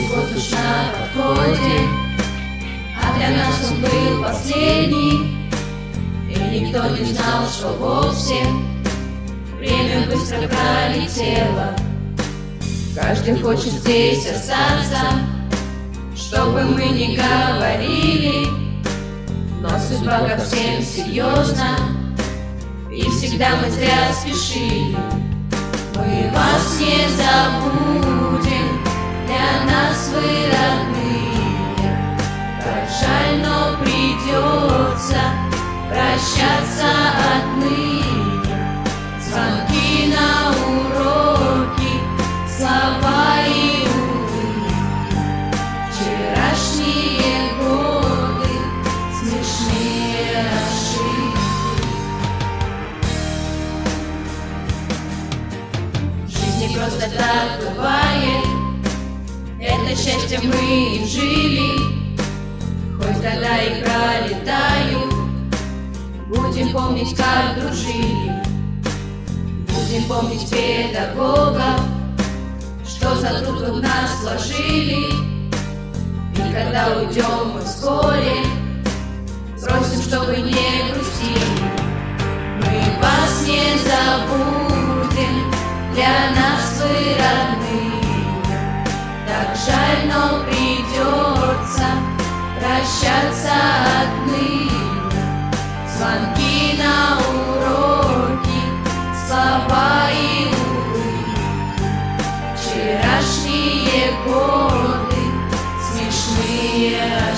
Каждый год уж на подходе, а для нас он был последний. И никто не знал, что вовсе время быстро пролетело. Каждый хочет здесь остаться, что бы мы ни говорили, но судьба ко всем серьезна, и всегда мы зря спешили. Мы вас не забудем, для нас вы родные. Как жаль, но придется прощаться отныне. Звонки на уроки, слова и улыбки. Вчерашние годы, смешные ошибки. В жизни просто так бывает, это счастье мы и жили. Хоть года и пролетают, будем помнить, как дружили. Будем помнить педагогов, что за труд в нас вложили. И когда уйдем мы вскоре, просим, чтобы не грустили. Мы вас не забудем, для нас вы родные. Так жаль, но придется прощаться отныне. Звонки на уроки, слова и улыбки. Вчерашние годы, смешные